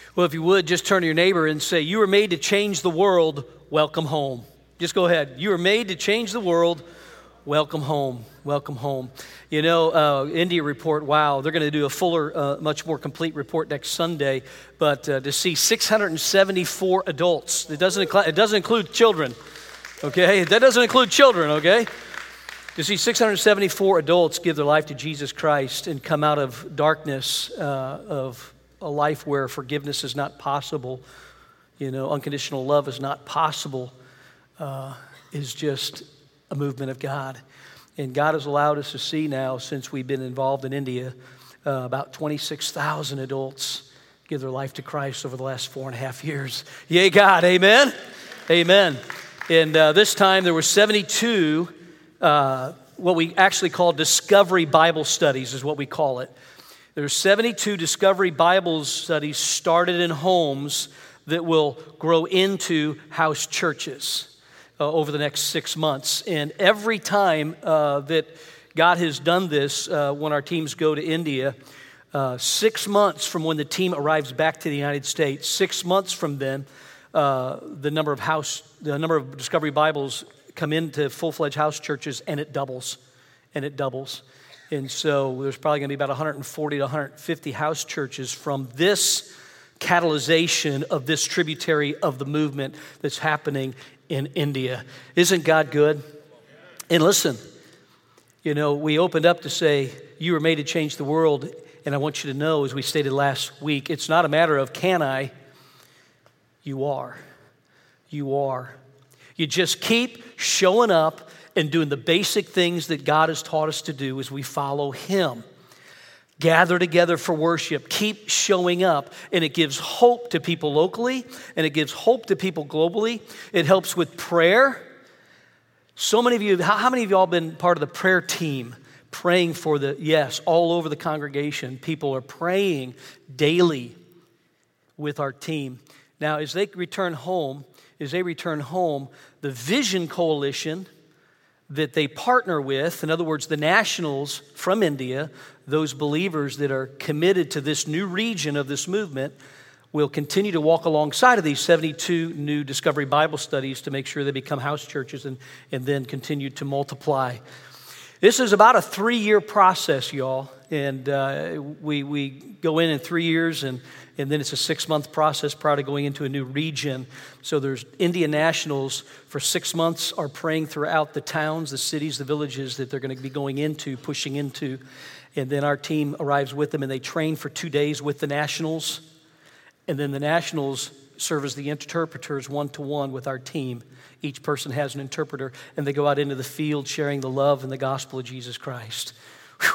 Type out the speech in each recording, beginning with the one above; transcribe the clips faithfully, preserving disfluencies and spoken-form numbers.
Well, if you would, just turn to your neighbor and say, you were made to change the world, welcome home. Just go ahead. You were made to change the world, welcome home, welcome home. You know, uh, India report, wow, they're going to do a fuller, uh, much more complete report next Sunday, but uh, to see six hundred seventy-four adults, it doesn't, incl- it doesn't include children, okay? That doesn't include children, okay? To see six hundred seventy-four adults give their life to Jesus Christ and come out of darkness, uh, of a life where forgiveness is not possible, you know, unconditional love is not possible, uh, is just a movement of God. And God has allowed us to see now, since we've been involved in India, uh, about twenty-six thousand adults give their life to Christ over the last four and a half years. Yay, God, amen? Amen. And uh, this time there were seventy-two, uh, what we actually call Discovery Bible Studies is what we call it. There's seventy-two Discovery Bible studies started in homes that will grow into house churches uh, over the next six months. And every time uh, that God has done this, uh, when our teams go to India, uh, six months from when the team arrives back to the United States, six months from then, uh, the number of house, the number of Discovery Bibles come into full-fledged house churches, and it doubles, and it doubles. And so there's probably going to be about one hundred forty to one hundred fifty house churches from this catalyzation of this tributary of the movement that's happening in India. Isn't God good? And listen, you know, we opened up to say, you were made to change the world. And I want you to know, as we stated last week, it's not a matter of can I, you are. You are. You just keep showing up and doing the basic things that God has taught us to do as we follow Him. Gather together for worship. Keep showing up. And it gives hope to people locally, and it gives hope to people globally. It helps with prayer. So many of you, how, how many of you all been part of the prayer team, praying for the, yes, all over the congregation. People are praying daily with our team. Now, as they return home, as they return home, the Vision Coalition that they partner with, in other words, the nationals from India, those believers that are committed to this new region of this movement, will continue to walk alongside of these seventy-two new Discovery Bible studies to make sure they become house churches and, and then continue to multiply. This is about a three-year process, y'all, and uh, we we go in in three years, and, and then it's a six-month process prior to going into a new region. So there's Indian nationals for six months are praying throughout the towns, the cities, the villages that they're going to be going into, pushing into, and then our team arrives with them, and they train for two days with the nationals, and then the nationals serve as the interpreters one-to-one with our team. Each person has an interpreter, and they go out into the field sharing the love and the gospel of Jesus Christ. Whew.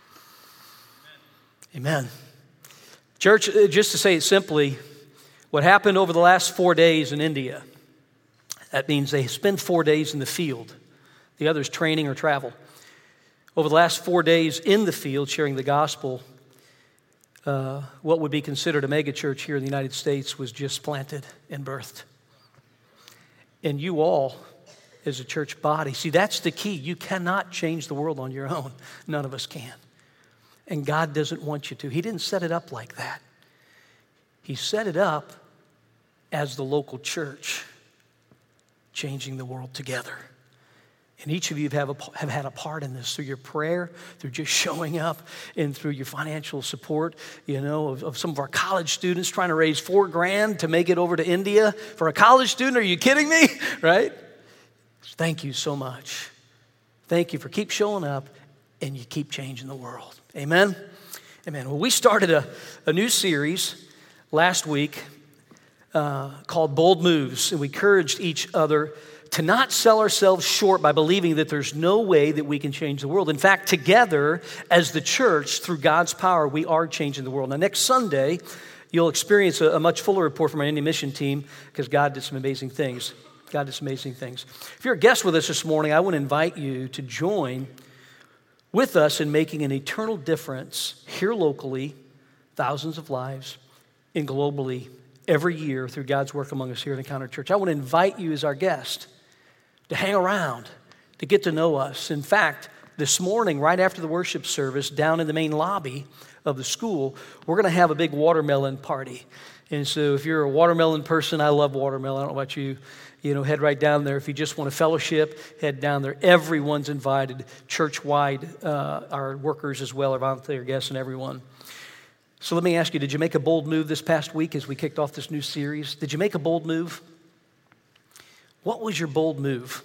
Amen. Church, just to say it simply, what happened over the last four days in India, that means they spend four days in the field. The others training or travel. Over the last four days in the field sharing the gospel, uh, what would be considered a mega church here in the United States was just planted and birthed. And you all, as a church body, see, that's the key. You cannot change the world on your own. None of us can. And God doesn't want you to. He didn't set it up like that. He set it up as the local church, changing the world together. And each of you have, a, have had a part in this through your prayer, through just showing up, and through your financial support, you know, of, of some of our college students trying to raise four grand to make it over to India. For a college student, are you kidding me? Right? Thank you so much. Thank you for keep showing up, and you keep changing the world. Amen? Amen. Well, we started a, a new series last week uh, called Bold Moves, and we encouraged each other to not sell ourselves short by believing that there's no way that we can change the world. In fact, together as the church, through God's power, we are changing the world. Now, next Sunday, you'll experience a, a much fuller report from our Indian mission team because God did some amazing things. God did some amazing things. If you're a guest with us this morning, I want to invite you to join with us in making an eternal difference here locally, thousands of lives, and globally every year through God's work among us here at Encounter Church. I want to invite you as our guest to hang around, to get to know us. In fact, this morning, right after the worship service, down in the main lobby of the school, we're going to have a big watermelon party. And so if you're a watermelon person, I love watermelon. I don't know about you. You know, head right down there. If you just want a fellowship, head down there. Everyone's invited, church-wide, uh, our workers as well, our volunteer guests and everyone. So let me ask you, did you make a bold move this past week as we kicked off this new series? Did you make a bold move? What was your bold move?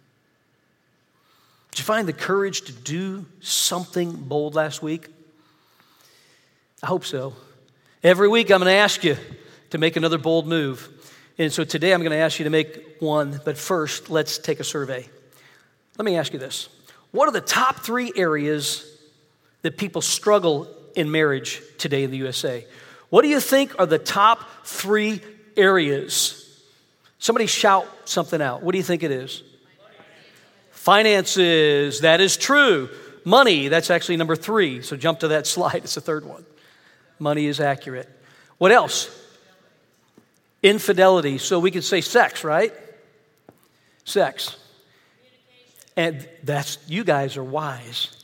Did you find the courage to do something bold last week? I hope so. Every week I'm going to ask you to make another bold move. And so today I'm going to ask you to make one, but first let's take a survey. Let me ask you this. What are the top three areas that people struggle in marriage today in the U S A? What do you think are the top three areas? Somebody shout something out. What do you think it is? Finances. That is true. Money, that's actually number three. So jump to that slide. It's the third one. Money is accurate. What else? Infidelity. So we could say sex, right? Sex. And that's, you guys are wise.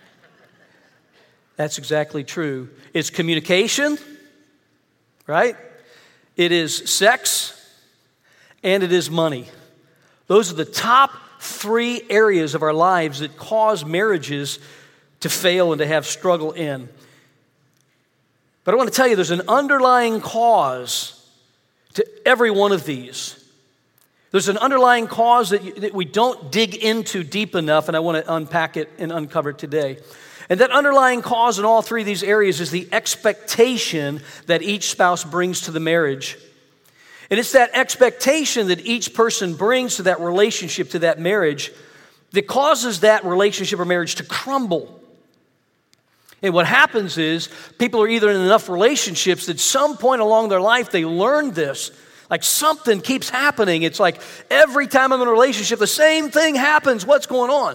That's exactly true. It's communication, right? It is sex, and it is money. Those are the top three areas of our lives that cause marriages to fail and to have struggle in. But I want to tell you there's an underlying cause to every one of these. There's an underlying cause that, you, that we don't dig into deep enough, and I want to unpack it and uncover it today. And that underlying cause in all three of these areas is the expectation that each spouse brings to the marriage. And it's that expectation that each person brings to that relationship, to that marriage, that causes that relationship or marriage to crumble. And what happens is people are either in enough relationships that at some point along their life they learn this. Like something keeps happening. It's like every time I'm in a relationship, the same thing happens. What's going on?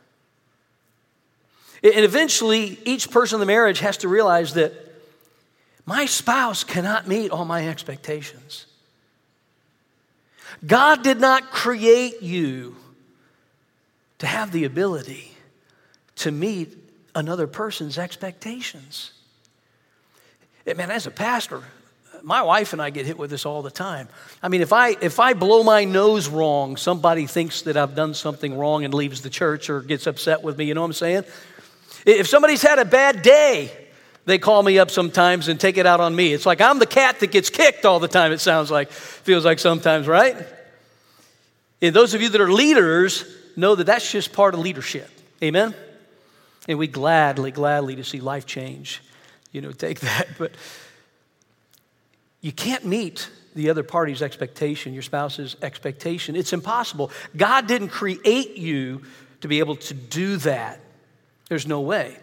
And eventually, each person in the marriage has to realize that my spouse cannot meet all my expectations. God did not create you to have the ability to meet another person's expectations. Man, as a pastor, my wife and I get hit with this all the time. I mean, if I if I blow my nose wrong, somebody thinks that I've done something wrong and leaves the church or gets upset with me. You know what I'm saying? If somebody's had a bad day, they call me up sometimes and take it out on me. It's like I'm the cat that gets kicked all the time, it sounds like. Feels like sometimes, right? And those of you that are leaders know that that's just part of leadership. Amen? And we gladly, gladly to see life change, you know, take that. But you can't meet the other party's expectation, your spouse's expectation. It's impossible. God didn't create you to be able to do that. There's no way.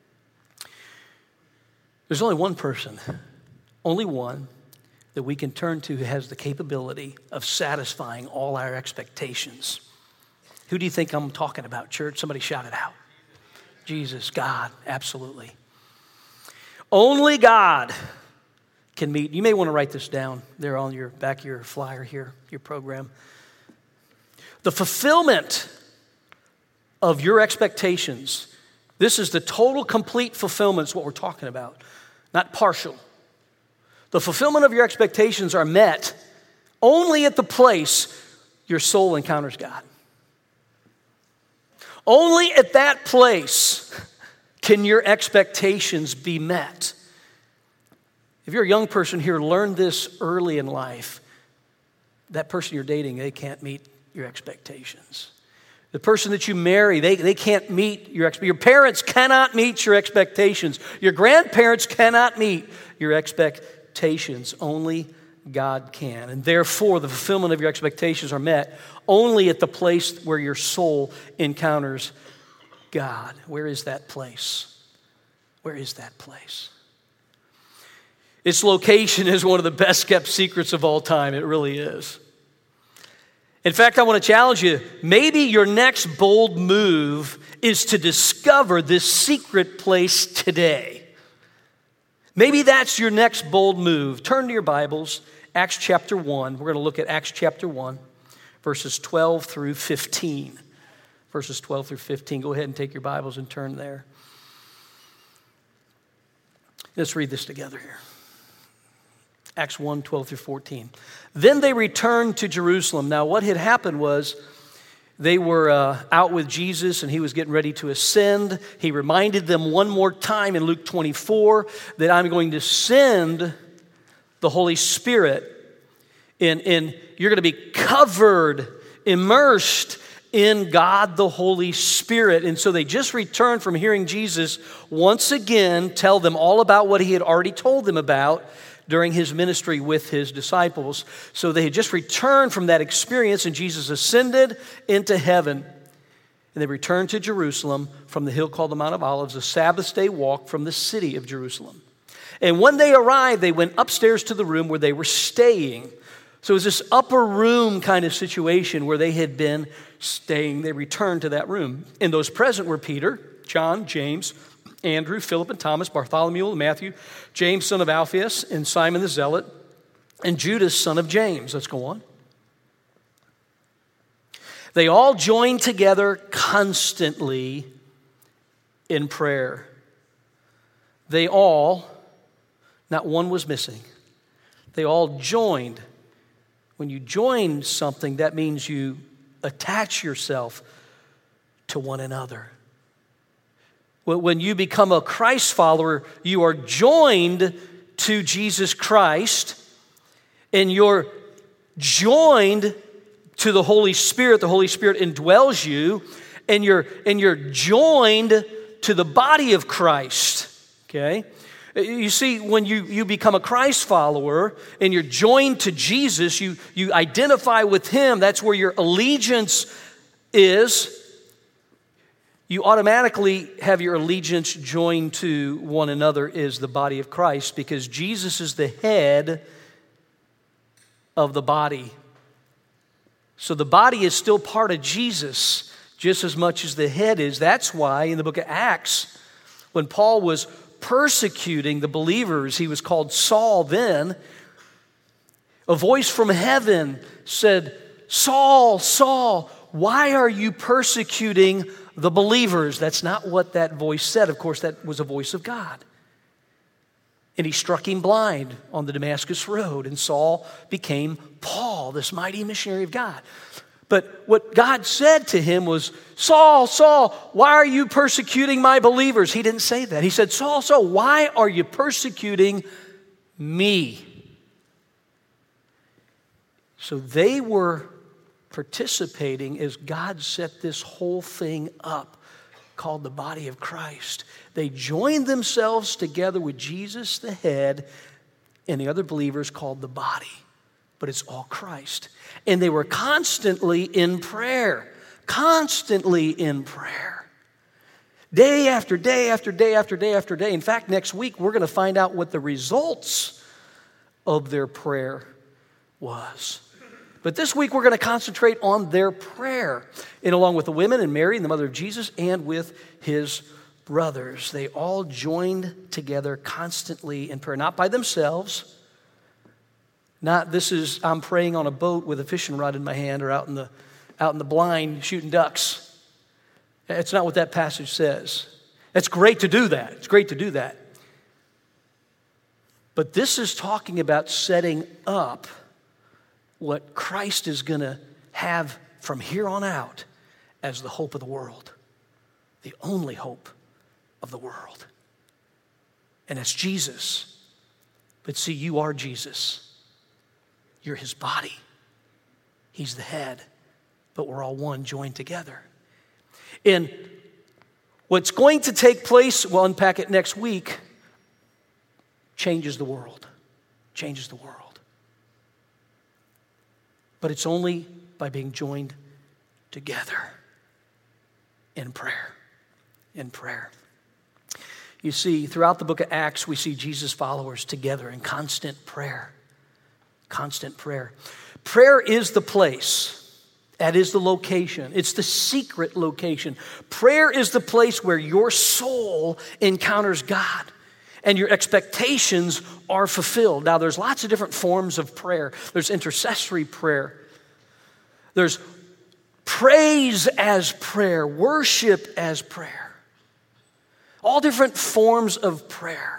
There's only one person, only one, that we can turn to who has the capability of satisfying all our expectations. Who do you think I'm talking about, church? Somebody shout it out. Jesus, God, absolutely. Only God can meet. You may want to write this down there on your back of your flyer here, your program. The fulfillment of your expectations. This is the total, complete fulfillment is what we're talking about, not partial. The fulfillment of your expectations are met only at the place your soul encounters God. Only at that place can your expectations be met. If you're a young person here, learn this early in life. That person you're dating, they can't meet your expectations. The person that you marry, they, they can't meet your expectations. Your parents cannot meet your expectations. Your grandparents cannot meet your expectations. Only God can. And therefore, the fulfillment of your expectations are met only at the place where your soul encounters God. Where is that place? Where is that place? Its location is one of the best kept secrets of all time. It really is. In fact, I want to challenge you. Maybe your next bold move is to discover this secret place today. Maybe that's your next bold move. Turn to your Bibles, Acts chapter one. We're going to look at Acts chapter one, verses twelve through fifteen. verses twelve through fifteen. Go ahead and take your Bibles and turn there. Let's read this together here. Acts one, twelve through fourteen. Then they returned to Jerusalem. Now what had happened was they were uh, out with Jesus and he was getting ready to ascend. He reminded them one more time in Luke twenty-four that I'm going to send the Holy Spirit and, and you're going to be covered, immersed in God the Holy Spirit. And so they just returned from hearing Jesus once again tell them all about what he had already told them about during his ministry with his disciples. So they had just returned from that experience and Jesus ascended into heaven. And they returned to Jerusalem from the hill called the Mount of Olives, a Sabbath day walk from the city of Jerusalem. And when they arrived, they went upstairs to the room where they were staying. So it was this upper room kind of situation where they had been staying. They returned to that room. And those present were Peter, John, James, Andrew, Philip and Thomas, Bartholomew and Matthew, James, son of Alphaeus, and Simon the Zealot, and Judas, son of James. Let's go on. They all joined together constantly in prayer. They all, not one was missing. They all joined. When you join something, that means you attach yourself to one another. When you become a Christ follower, you are joined to Jesus Christ, and you're joined to the Holy Spirit. The Holy Spirit indwells you, and you're, and you're joined to the body of Christ, okay? You see, when you, you become a Christ follower and you're joined to Jesus, you, you identify with him. That's where your allegiance is. You automatically have your allegiance joined to one another is the body of Christ because Jesus is the head of the body. So the body is still part of Jesus just as much as the head is. That's why in the book of Acts, when Paul was persecuting the believers, he was called Saul then, a voice from heaven said, Saul, Saul, why are you persecuting the believers? That's not what that voice said. Of course, that was a voice of God. And he struck him blind on the Damascus road, and Saul became Paul, this mighty missionary of God. But what God said to him was, Saul, Saul, why are you persecuting my believers? He didn't say that. He said, Saul, Saul, why are you persecuting me? So they were participating as God set this whole thing up called the body of Christ. They joined themselves together with Jesus, the head, and the other believers called the body. But it's all Christ. And they were constantly in prayer, constantly in prayer. Day after day after day after day after day. In fact, next week we're going to find out what the results of their prayer was. But this week we're going to concentrate on their prayer, and along with the women and Mary and the mother of Jesus and with his brothers. They all joined together constantly in prayer, not by themselves. Not this is, I'm praying on a boat with a fishing rod in my hand or out in the, out in the blind shooting ducks. It's not what that passage says. It's great to do that. It's great to do that. But this is talking about setting up what Christ is going to have from here on out as the hope of the world. The only hope of the world. And it's Jesus. But see, you are Jesus. You're his body. He's the head. But we're all one, joined together. And what's going to take place, we'll unpack it next week, changes the world. Changes the world. But it's only by being joined together in prayer. In prayer. You see, throughout the book of Acts, we see Jesus' followers together in constant prayer. Constant prayer. Prayer is the place. That is the location. It's the secret location. Prayer is the place where your soul encounters God and your expectations are fulfilled. Now, there's lots of different forms of prayer. There's intercessory prayer. There's praise as prayer, worship as prayer. All different forms of prayer.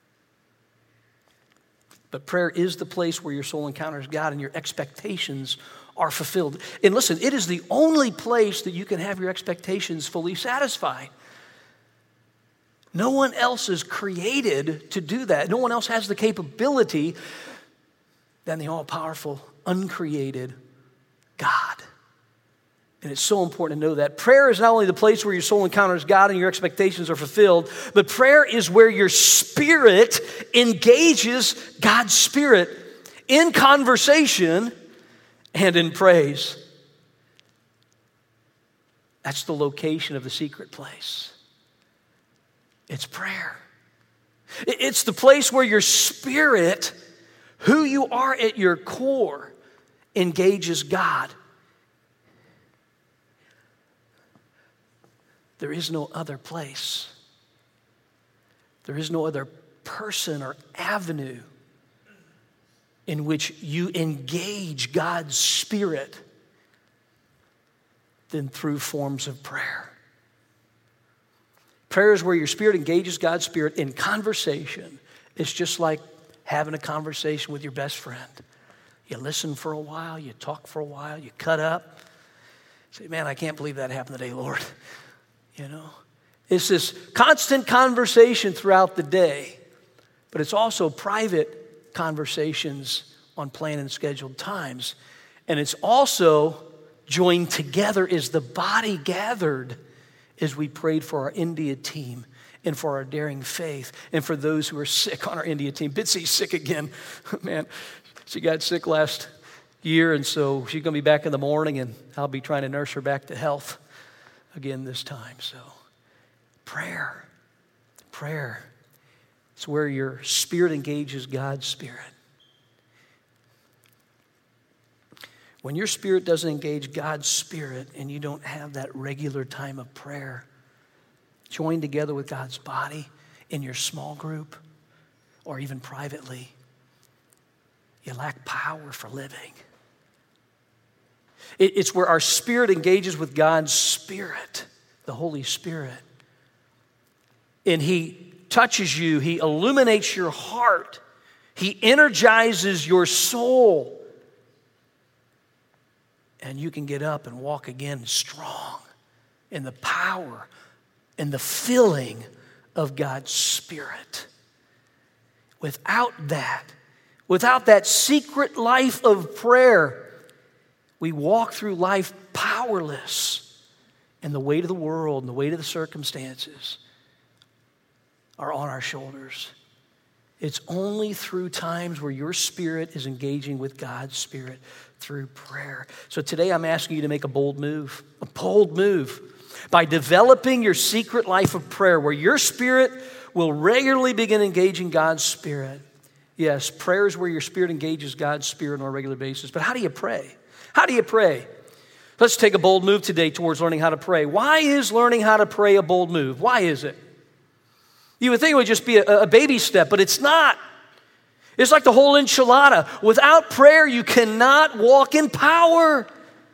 But prayer is the place where your soul encounters God and your expectations are fulfilled. And listen, it is the only place that you can have your expectations fully satisfied. No one else is created to do that. No one else has the capability than the all-powerful, uncreated God. And it's so important to know that. Prayer is not only the place where your soul encounters God and your expectations are fulfilled, but prayer is where your spirit engages God's Spirit in conversation and in praise. That's the location of the secret place. It's prayer. It's the place where your spirit, who you are at your core, engages God. There is no other place. There is no other person or avenue in which you engage God's Spirit than through forms of prayer. Prayer is where your spirit engages God's Spirit in conversation. It's just like having a conversation with your best friend. You listen for a while, you talk for a while, you cut up. Say, man, I can't believe that happened today, Lord. You know, it's this constant conversation throughout the day, but it's also private conversations on planned and scheduled times. And it's also joined together as the body gathered as we prayed for our India team and for our Daring Faith and for those who are sick on our India team. Bitsy's sick again. Man, she got sick last year, and so she's going to be back in the morning, and I'll be trying to nurse her back to health again this time. So prayer, prayer, it's where your spirit engages God's Spirit. When your spirit doesn't engage God's Spirit and you don't have that regular time of prayer, joined together with God's body in your small group or even privately, you lack power for living. It's where our spirit engages with God's Spirit, the Holy Spirit. And He touches you. He illuminates your heart. He energizes your soul. And you can get up and walk again strong in the power and the filling of God's Spirit. Without that, without that secret life of prayer, we walk through life powerless, and the weight of the world and the weight of the circumstances are on our shoulders. It's only through times where your spirit is engaging with God's Spirit through prayer. So today I'm asking you to make a bold move, a bold move by developing your secret life of prayer where your spirit will regularly begin engaging God's Spirit. Yes, prayer is where your spirit engages God's Spirit on a regular basis. But how do you pray? How do you pray? Let's take a bold move today towards learning how to pray. Why is learning how to pray a bold move? Why is it? You would think it would just be a, a baby step, but it's not. It's like the whole enchilada. Without prayer, you cannot walk in power.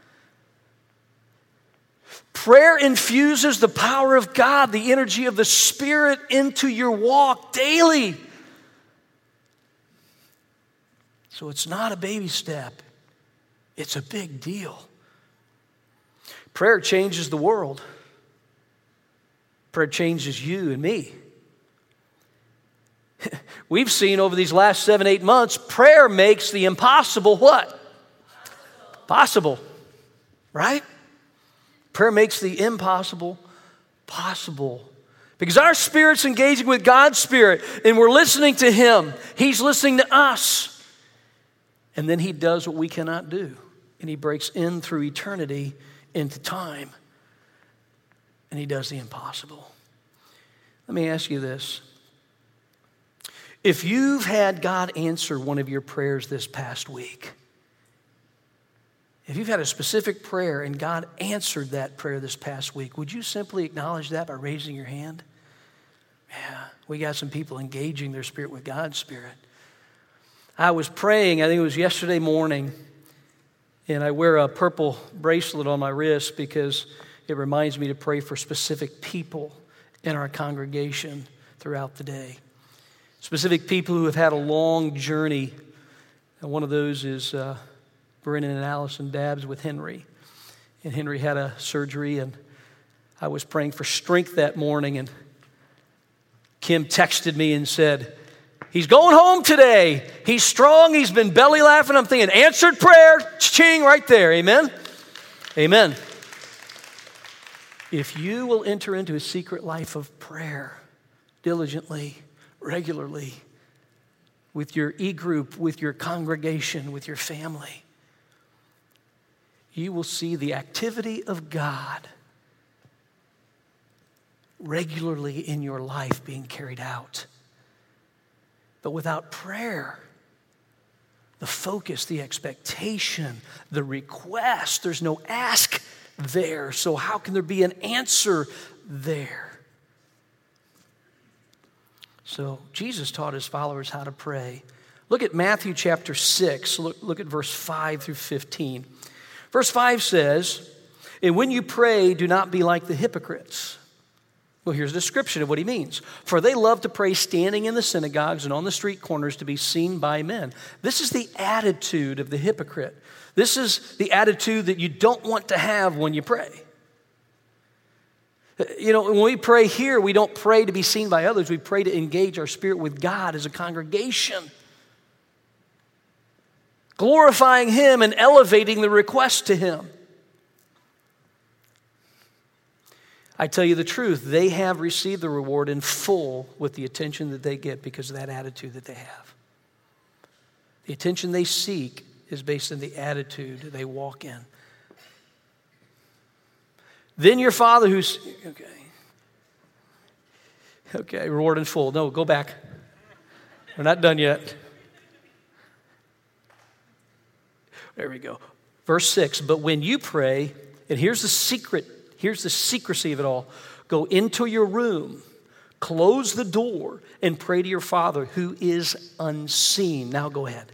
Prayer infuses the power of God, the energy of the Spirit into your walk daily. So it's not a baby step. It's a big deal. Prayer changes the world. Prayer changes you and me. We've seen over these last seven, eight months, prayer makes the impossible what? Possible. Right? Prayer makes the impossible possible. Because our spirit's engaging with God's Spirit and we're listening to Him. He's listening to us. And then He does what we cannot do. And He breaks in through eternity into time. And He does the impossible. Let me ask you this. If you've had God answer one of your prayers this past week, if you've had a specific prayer and God answered that prayer this past week, would you simply acknowledge that by raising your hand? Yeah, we got some people engaging their spirit with God's Spirit. I was praying, I think it was yesterday morning, And I wear a purple bracelet on my wrist because it reminds me to pray for specific people in our congregation throughout the day. Specific people who have had a long journey. And one of those is uh, Brennan and Allison Dabbs with Henry. And Henry had a surgery, and I was praying for strength that morning, and Kim texted me and said, he's going home today. He's strong. He's been belly laughing. I'm thinking, answered prayer, ching, right there. Amen? Amen. If you will enter into a secret life of prayer diligently, regularly, with your e-group, with your congregation, with your family, you will see the activity of God regularly in your life being carried out. But without prayer, the focus, the expectation, the request, there's no ask there. So how can there be an answer there? So Jesus taught his followers how to pray. Look at Matthew chapter six. Look, look at verse five through fifteen. Verse five says, and when you pray, do not be like the hypocrites. Well, here's a description of what he means. For they love to pray standing in the synagogues and on the street corners to be seen by men. This is the attitude of the hypocrite. This is the attitude that you don't want to have when you pray. You know, when we pray here, we don't pray to be seen by others. We pray to engage our spirit with God as a congregation, glorifying him and elevating the request to him. I tell you the truth, they have received the reward in full with the attention that they get because of that attitude that they have. The attention they seek is based on the attitude they walk in. Then your Father who's, okay, okay, reward in full. No, go back. We're not done yet. There we go. Verse six, but when you pray, and here's the secret, here's the secrecy of it all. Go into your room, close the door, and pray to your Father who is unseen. Now go ahead.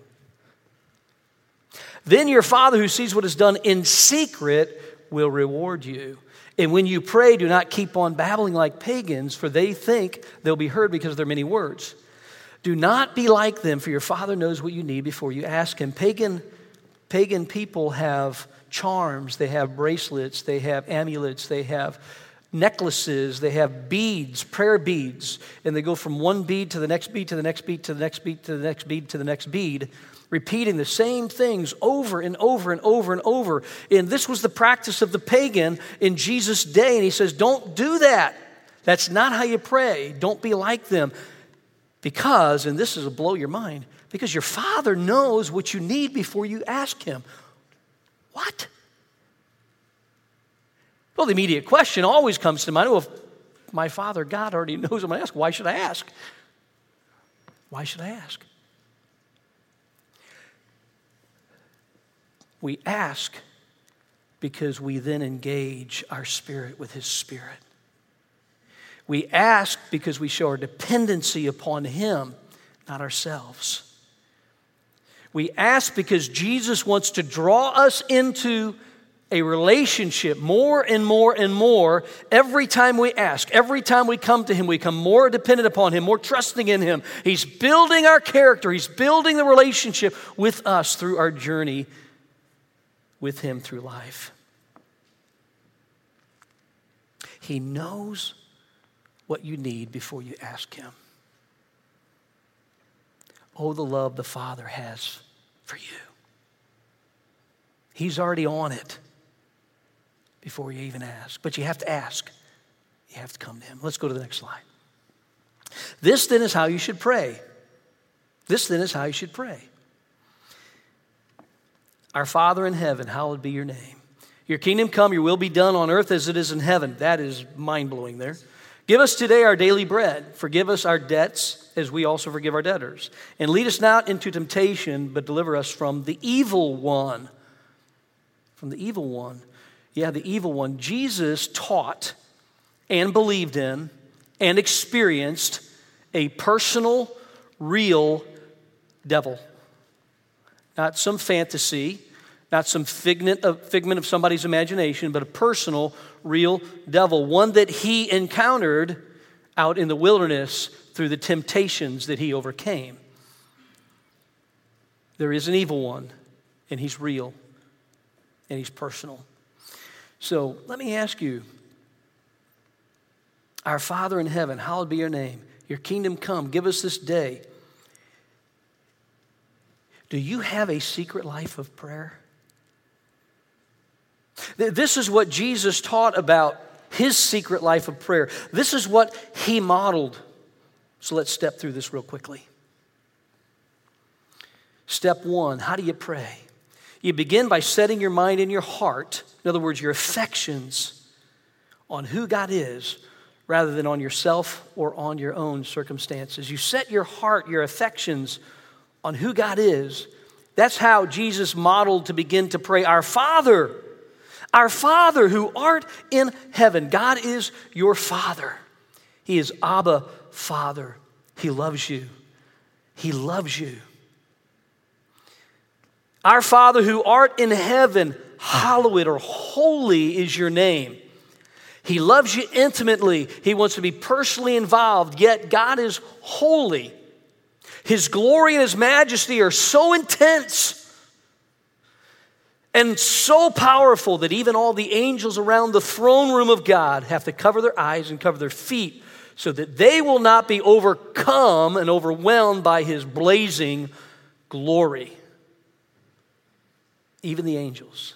Then your Father who sees what is done in secret will reward you. And when you pray, do not keep on babbling like pagans, for they think they'll be heard because of their many words. Do not be like them, for your Father knows what you need before you ask him. Pagan, pagan people have charms, they have bracelets, they have amulets, they have necklaces, they have beads, prayer beads, and they go from one bead to the next bead to the next bead to the next bead to the next bead to the next bead, repeating the same things over and over and over and over. And this was the practice of the pagan in Jesus' day, and he says, don't do that. That's not how you pray. Don't be like them. Because, and this is to blow your mind, because your Father knows what you need before you ask him. What? Well, the immediate question always comes to mind, well, if my Father God already knows what I'm going to ask, why should I ask? Why should I ask? We ask because we then engage our spirit with his Spirit. We ask because we show our dependency upon him, not ourselves. We ask because Jesus wants to draw us into a relationship more and more and more every time we ask. Every time we come to him, we become more dependent upon him, more trusting in him. He's building our character. He's building the relationship with us through our journey with him through life. He knows what you need before you ask him. Oh, the love the Father has for you. He's already on it before you even ask. But you have to ask. You have to come to him. Let's go to the next slide. This then is how you should pray. This then is how you should pray. Our Father in heaven, hallowed be your name. Your kingdom come, your will be done on earth as it is in heaven. That is mind-blowing there. Give us today our daily bread. Forgive us our debts as we also forgive our debtors. And lead us not into temptation, but deliver us from the evil one. From the evil one. Yeah, the evil one. Jesus taught and believed in and experienced a personal, real devil. Not some fantasy, Not some figment of, figment of somebody's imagination, but a personal, real devil. One that he encountered out in the wilderness through the temptations that he overcame. There is an evil one, and he's real, and he's personal. So let me ask you, our Father in heaven, hallowed be your name. Your kingdom come. Give us this day. Do you have a secret life of prayer? This is what Jesus taught about his secret life of prayer. This is what he modeled. So let's step through this real quickly. Step one, how do you pray? You begin by setting your mind and your heart, in other words, your affections, on who God is, rather than on yourself or on your own circumstances. You set your heart, your affections on who God is. That's how Jesus modeled to begin to pray. Our Father, our Father who art in heaven. God is your Father. He is Abba, Father. He loves you. He loves you. Our Father who art in heaven, hallowed or holy is your name. He loves you intimately. He wants to be personally involved, yet God is holy. His glory and his majesty are so intense and so powerful that even all the angels around the throne room of God have to cover their eyes and cover their feet so that they will not be overcome and overwhelmed by his blazing glory. Even the angels.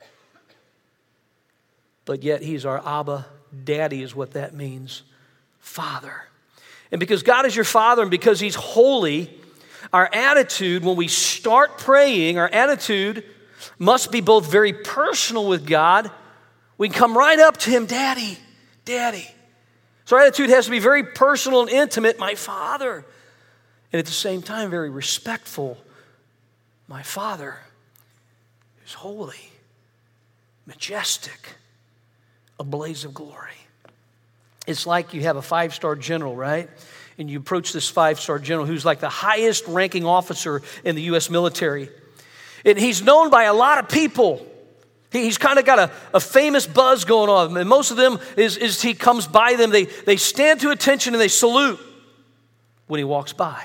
But yet he's our Abba, Daddy is what that means, Father. And because God is your Father and because he's holy, our attitude when we start praying, our attitude must be both very personal with God. We can come right up to him, Daddy, Daddy. So our attitude has to be very personal and intimate, my Father. And at the same time, very respectful, my Father who's holy, majestic, a blaze of glory. It's like you have a five-star general, right? And you approach this five-star general who's like the highest ranking officer in the U S military. And he's known by a lot of people. He's kind of got a, a famous buzz going on. And most of them, is, is he comes by them, they, they stand to attention and they salute when he walks by.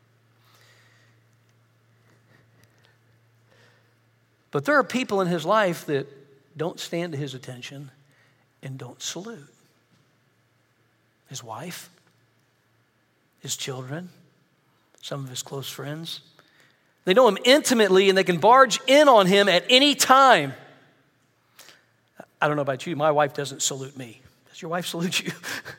But there are people in his life that don't stand to his attention and don't salute. His wife, his children, some of his close friends. They know him intimately and they can barge in on him at any time. I don't know about you, my wife doesn't salute me. Does your wife salute you?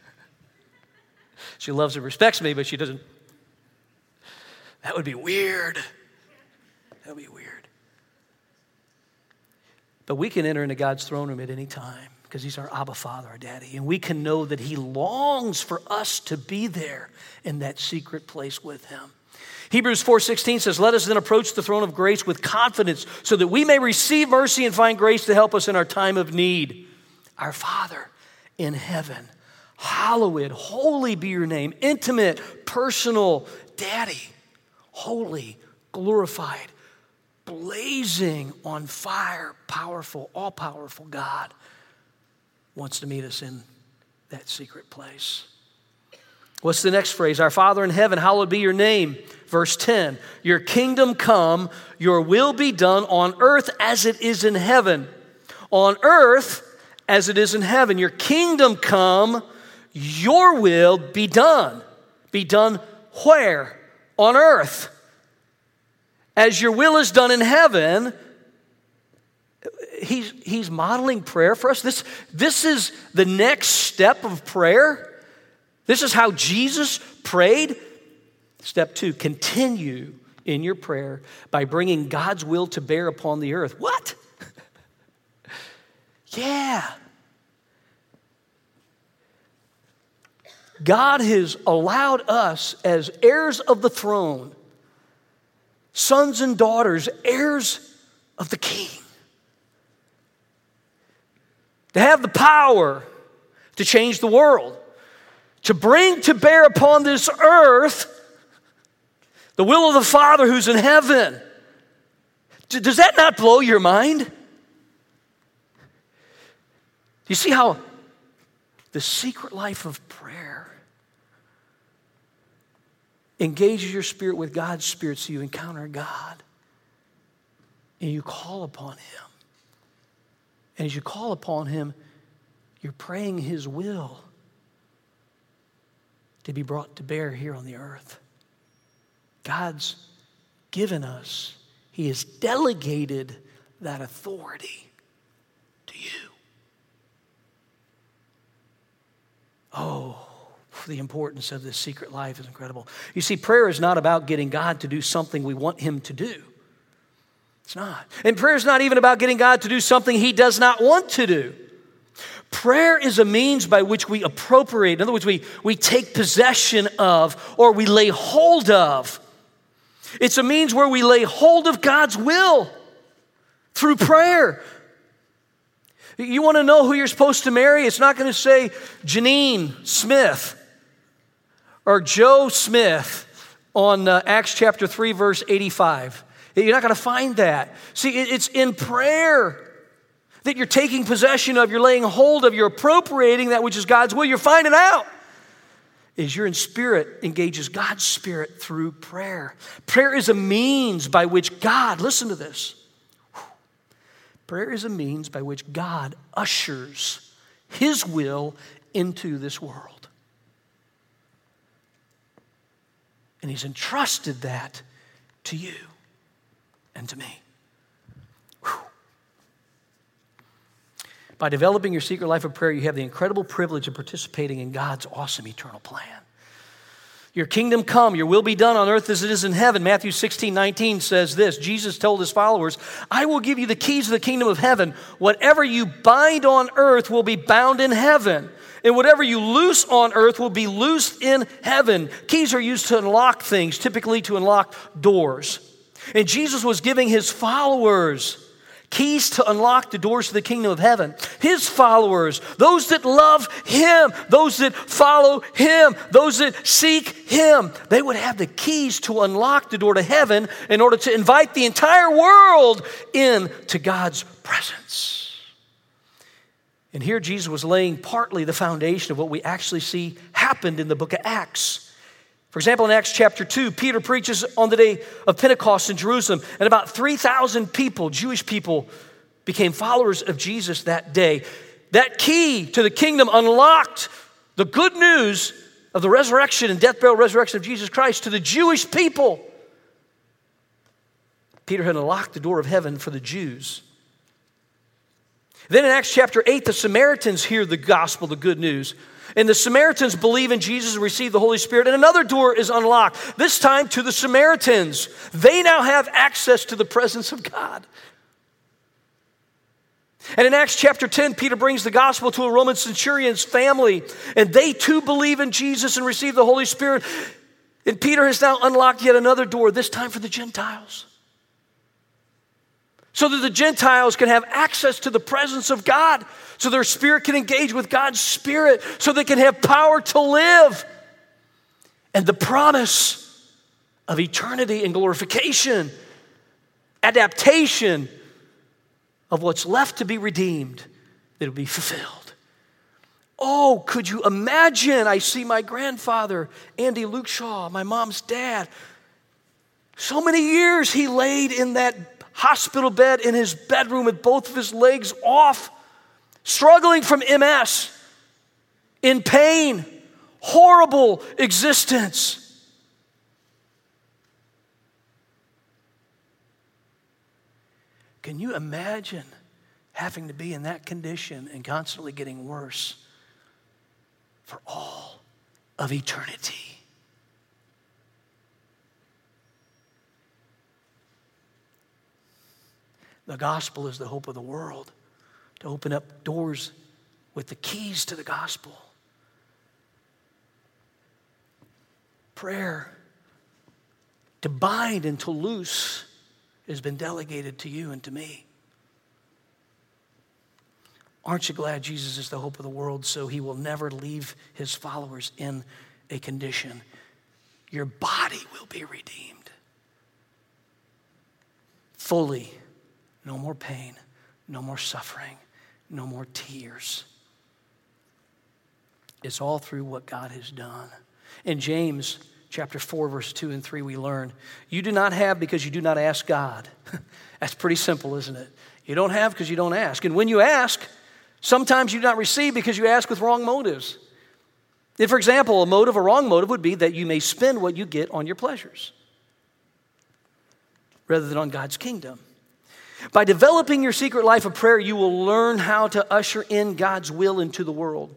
She loves and respects me, but she doesn't. That would be weird. That would be weird. But we can enter into God's throne room at any time because he's our Abba Father, our Daddy. And we can know that he longs for us to be there in that secret place with him. Hebrews four sixteen says, let us then approach the throne of grace with confidence so that we may receive mercy and find grace to help us in our time of need. Our Father in heaven, hallowed, holy be your name, intimate, personal, Daddy, holy, glorified, blazing on fire, powerful, all-powerful God wants to meet us in that secret place. What's the next phrase? Our Father in heaven, hallowed be your name. Verse ten, your kingdom come, your will be done on earth as it is in heaven. On earth as it is in heaven. Your kingdom come, your will be done. Be done where? On earth. As your will is done in heaven. He's, he's modeling prayer for us. This, this is the next step of prayer. This is how Jesus prayed. Step two, continue in your prayer by bringing God's will to bear upon the earth. What? Yeah. God has allowed us as heirs of the throne, sons and daughters, heirs of the King, to have the power to change the world, to bring to bear upon this earth the will of the Father who's in heaven, Does that not blow your mind? You see how the secret life of prayer engages your spirit with God's Spirit so you encounter God and you call upon Him. And as you call upon Him, you're praying His will to be brought to bear here on the earth. God's given us, He has delegated that authority to you. Oh, the importance of this secret life is incredible. You see, prayer is not about getting God to do something we want Him to do. It's not. And prayer is not even about getting God to do something He does not want to do. Prayer is a means by which we appropriate, in other words, we, we take possession of or we lay hold of. It's a means where we lay hold of God's will through prayer. You want to know who you're supposed to marry? It's not going to say Janine Smith or Joe Smith on uh, Acts chapter three, verse eighty-five. You're not going to find that. See, it's in prayer that you're taking possession of, you're laying hold of, you're appropriating that which is God's will. You're finding out is you're in spirit engages God's Spirit through prayer. Prayer is a means by which God, listen to this, prayer is a means by which God ushers His will into this world. And He's entrusted that to you and to me. Whew. By developing your secret life of prayer, you have the incredible privilege of participating in God's awesome eternal plan. Your kingdom come, your will be done on earth as it is in heaven. Matthew sixteen nineteen says this. Jesus told His followers, I will give you the keys of the kingdom of heaven. Whatever you bind on earth will be bound in heaven. And whatever you loose on earth will be loosed in heaven. Keys are used to unlock things, typically to unlock doors. And Jesus was giving His followers keys to unlock the doors to the kingdom of heaven. His followers, those that love Him, those that follow Him, those that seek Him, they would have the keys to unlock the door to heaven in order to invite the entire world into God's presence. And here Jesus was laying partly the foundation of what we actually see happened in the book of Acts. For example, in Acts chapter two, Peter preaches on the day of Pentecost in Jerusalem, and about three thousand people, Jewish people, became followers of Jesus that day. That key to the kingdom unlocked the good news of the resurrection and death, burial, resurrection of Jesus Christ to the Jewish people. Peter had unlocked the door of heaven for the Jews. Then in Acts chapter eight, the Samaritans hear the gospel, the good news. And the Samaritans believe in Jesus and receive the Holy Spirit. And another door is unlocked, this time to the Samaritans. They now have access to the presence of God. And in Acts chapter ten, Peter brings the gospel to a Roman centurion's family. And they too believe in Jesus and receive the Holy Spirit. And Peter has now unlocked yet another door, this time for the Gentiles. So that the Gentiles can have access to the presence of God, so their spirit can engage with God's Spirit, so they can have power to live. And the promise of eternity and glorification, adaptation of what's left to be redeemed, that will be fulfilled. Oh, could you imagine? I see my grandfather, Andy Luke Shaw, my mom's dad. So many years he laid in that hospital bed in his bedroom with both of his legs off, struggling from M S, in pain, horrible existence. Can you imagine having to be in that condition and constantly getting worse for all of eternity? The gospel is the hope of the world, to open up doors with the keys to the gospel. Prayer, to bind and to loose, has been delegated to you and to me. Aren't you glad Jesus is the hope of the world, so He will never leave His followers in a condition? Your body will be redeemed. fully. No more pain, no more suffering, no more tears. It's all through what God has done. In James chapter four, verse two and three, we learn, you do not have because you do not ask God. That's pretty simple, isn't it? You don't have because you don't ask. And when you ask, sometimes you do not receive because you ask with wrong motives. If, for example, a motive, a wrong motive would be that you may spend what you get on your pleasures rather than on God's kingdom. By developing your secret life of prayer, you will learn how to usher in God's will into the world.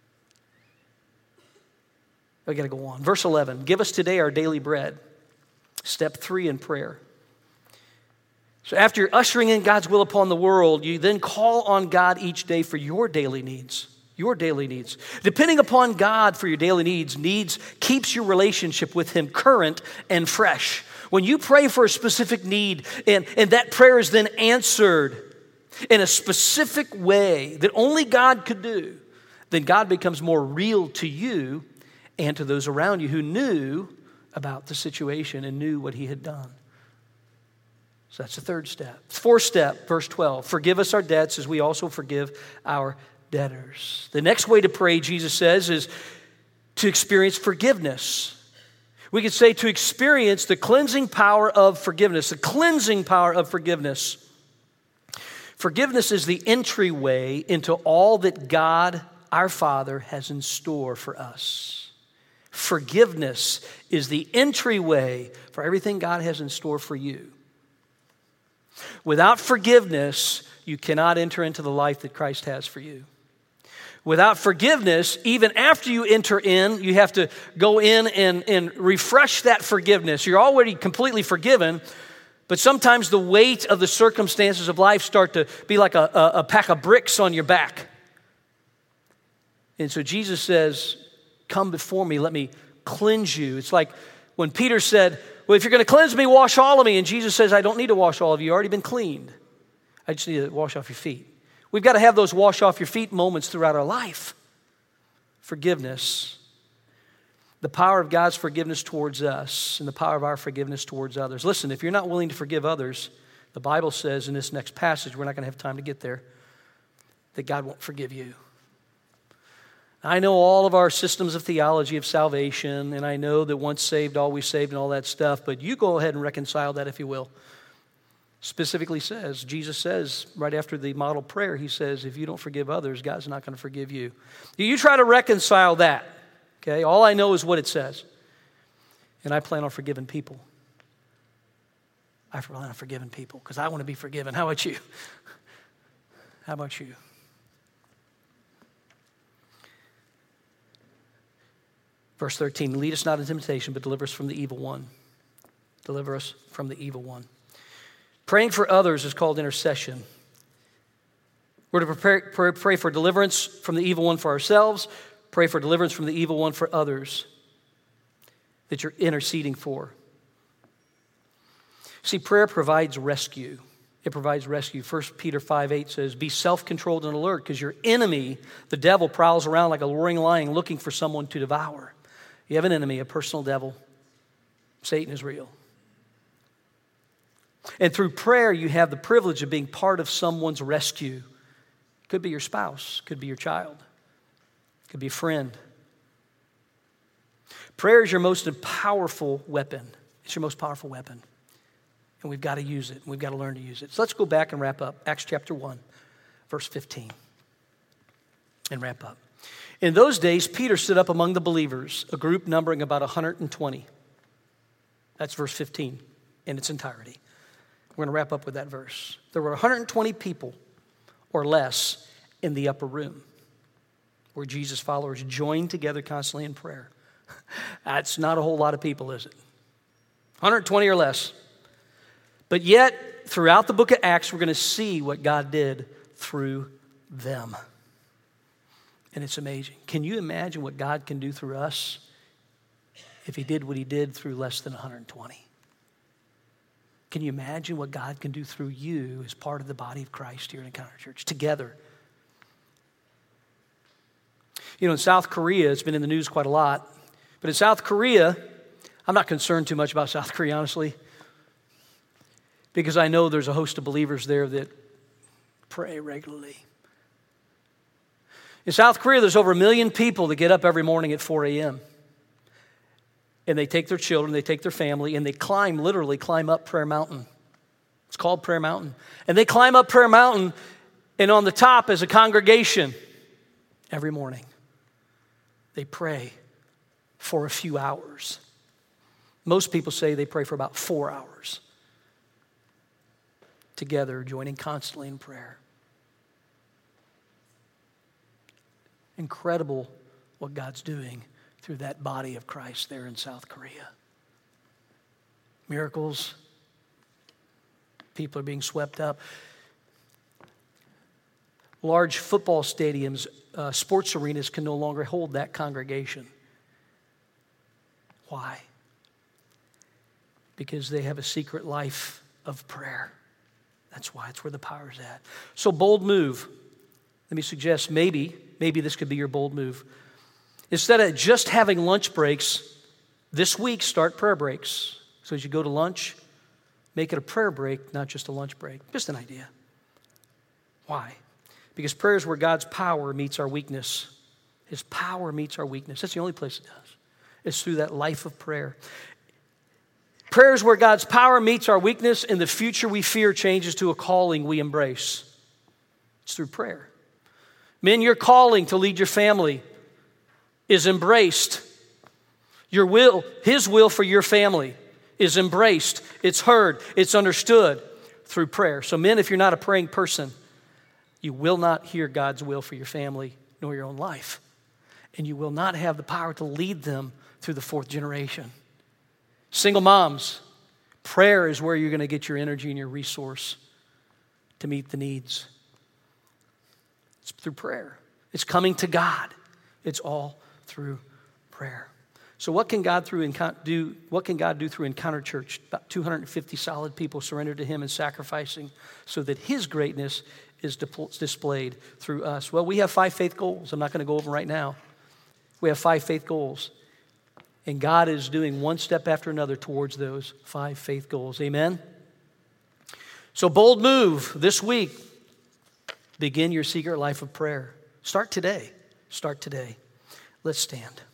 I got to go on. Verse eleven, give us today our daily bread. Step three in prayer. So after you're ushering in God's will upon the world, you then call on God each day for your daily needs. Your daily needs. Depending upon God for your daily needs, needs keeps your relationship with Him current and fresh. When you pray for a specific need and, and that prayer is then answered in a specific way that only God could do, then God becomes more real to you and to those around you who knew about the situation and knew what He had done. So that's the third step. Fourth step, verse twelve, forgive us our debts as we also forgive our debtors. The next way to pray, Jesus says, is to experience forgiveness. We could say to experience the cleansing power of forgiveness, the cleansing power of forgiveness. Forgiveness is the entryway into all that God, our Father, has in store for us. Forgiveness is the entryway for everything God has in store for you. Without forgiveness, you cannot enter into the life that Christ has for you. Without forgiveness, even after you enter in, you have to go in and, and refresh that forgiveness. You're already completely forgiven, but sometimes the weight of the circumstances of life start to be like a, a, a pack of bricks on your back. And so Jesus says, come before me, let me cleanse you. It's like when Peter said, well, if you're going to cleanse me, wash all of me. And Jesus says, I don't need to wash all of you. You've already been cleaned. I just need to wash off your feet. We've got to have those wash off your feet moments throughout our life. Forgiveness. The power of God's forgiveness towards us and the power of our forgiveness towards others. Listen, if you're not willing to forgive others, the Bible says in this next passage, we're not going to have time to get there, that God won't forgive you. I know all of our systems of theology of salvation, and I know that once saved, always saved, and all that stuff, but you go ahead and reconcile that if you will. Specifically says, Jesus says, right after the model prayer, He says, if you don't forgive others, God's not going to forgive you. You try to reconcile that, okay? All I know is what it says. And I plan on forgiving people. I plan on forgiving people because I want to be forgiven. How about you? How about you? Verse thirteen, lead us not into temptation, but deliver us from the evil one. Deliver us from the evil one. Praying for others is called intercession. We're to prepare, pray, pray for deliverance from the evil one for ourselves, pray for deliverance from the evil one for others that you're interceding for. See, prayer provides rescue. It provides rescue. First Peter five eight says, be self-controlled and alert because your enemy, the devil, prowls around like a roaring lion looking for someone to devour. You have an enemy, a personal devil. Satan is real. And through prayer, you have the privilege of being part of someone's rescue. Could be your spouse, could be your child, could be a friend. Prayer is your most powerful weapon. It's your most powerful weapon. And we've got to use it. We've got to learn to use it. So let's go back and wrap up. Acts chapter one, verse fifteen. And wrap up. In those days, Peter stood up among the believers, a group numbering about one hundred twenty. That's verse fifteen in its entirety. We're going to wrap up with that verse. There were one hundred twenty people or less in the upper room where Jesus' followers joined together constantly in prayer. That's not a whole lot of people, is it? one hundred twenty or less. But yet, throughout the book of Acts, we're going to see what God did through them. And it's amazing. Can you imagine what God can do through us if He did what He did through less than one hundred twenty? Can you imagine what God can do through you as part of the body of Christ here in Encounter Church, together? You know, in South Korea, it's been in the news quite a lot, but in South Korea, I'm not concerned too much about South Korea, honestly. because I know there's a host of believers there that pray regularly. In South Korea, there's over a million people that get up every morning at four a.m. And they take their children, they take their family, and they climb, literally climb up Prayer Mountain. It's called Prayer Mountain. And they climb up Prayer Mountain, and on the top is a congregation every morning. They pray for a few hours. Most people say they pray for about four hours together, joining constantly in prayer. Incredible what God's doing through that body of Christ there in South Korea. Miracles. People are being swept up. Large football stadiums, uh, sports arenas can no longer hold that congregation. Why? Because they have a secret life of prayer. That's why. It's where the power's at. So bold move. Let me suggest maybe, maybe this could be your bold move. Instead of just having lunch breaks, this week start prayer breaks. So as you go to lunch, make it a prayer break, not just a lunch break. Just an idea. Why? Because prayer is where God's power meets our weakness. His power meets our weakness. That's the only place it does. It's through that life of prayer. Prayer is where God's power meets our weakness, and the future we fear changes to a calling we embrace. It's through prayer. Men, your calling to lead your family is embraced. Your will, His will for your family is embraced. It's heard. It's understood through prayer. So men, if you're not a praying person, you will not hear God's will for your family nor your own life. And you will not have the power to lead them through the fourth generation. Single moms, prayer is where you're going to get your energy and your resource to meet the needs. It's through prayer. It's coming to God. It's all through prayer. So what can God through do? What can God do through Encounter Church? About two hundred fifty solid people surrendered to Him and sacrificing so that His greatness is displayed through us. Well, we have five faith goals. I'm not going to go over them right now. We have five faith goals. And God is doing one step after another towards those five faith goals. Amen? So bold move this week. Begin your secret life of prayer. Start today. Start today. Let's stand.